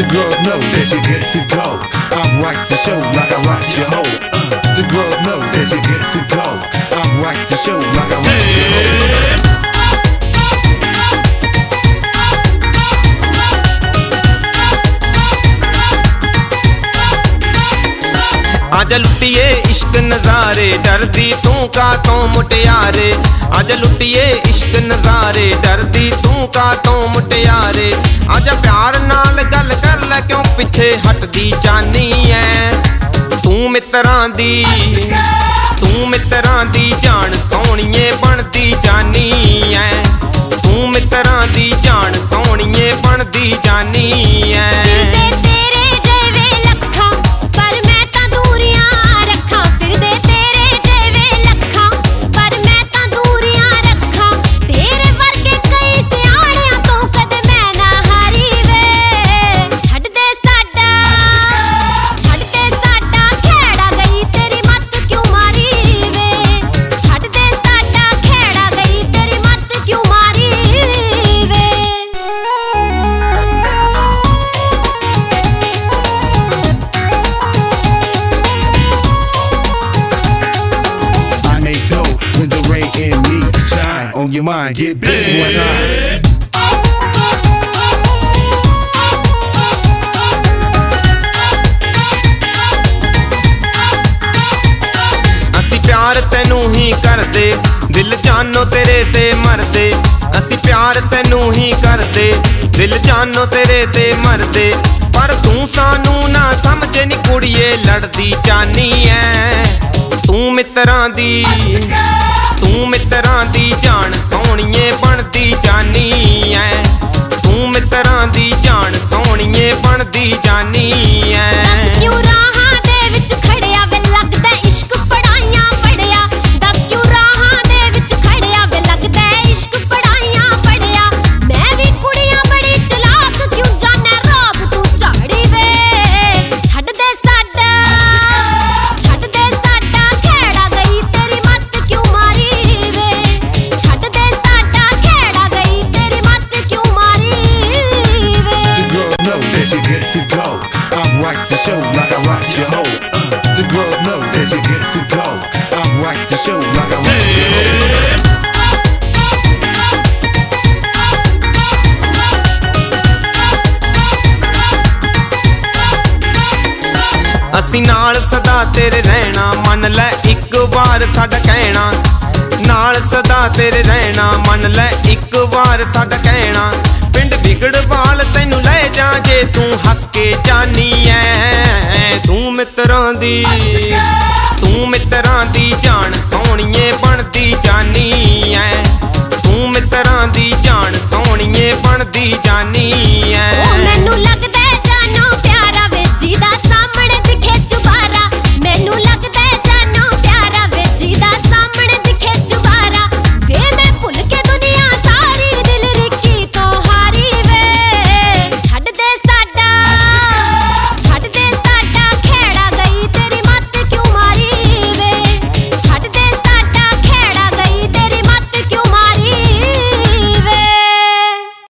The girls know that you get to go. I'm right the show like I rock your hoe. The girls know that you get to go. I'm right the show like I rock your hoe. आजा लुटिए इश्क नज़ारे, डरदी तू का तो मुटियारे। आजा लुटिए इश्क नज़ारे, डरदी तू का तो मुटियारे। आजा प्यार नाल गल कर ले, क्यों पिछे हटदी जानी है। तू मित्रां दी जान सोहणीए बनदी जानी है। तू मित्रां दी जान सोहणीए बनदी जानी है। On your mind, get busy one time. असी प्यार तेनू ही करदे, दिल जानो तेरे ते मरदे। असी प्यार तेनू ही करदे, दिल जानो तेरे ते मरदे। पर तू सानू ना समझे नी कुड़िए, लड़दी जानी है। तू मित्रां दी जान सोहणीए बनदी जानी है। तू मित्रां दी जान सोहणीए बनदी जानी है। You get to go. I'm right the show like I rock your hoe. The girls know that you get to go. I'm right the show like I rock your hoe. असी नाल सदा तेरे रहना, मन ले एक बार साडा कहना। नाल सदा तेरे रहना, मन ले एक बार साडा कहना। पिंड बिगड़वाल तैनू ले जा जे तू हस के जानी है। तू मित्रां दी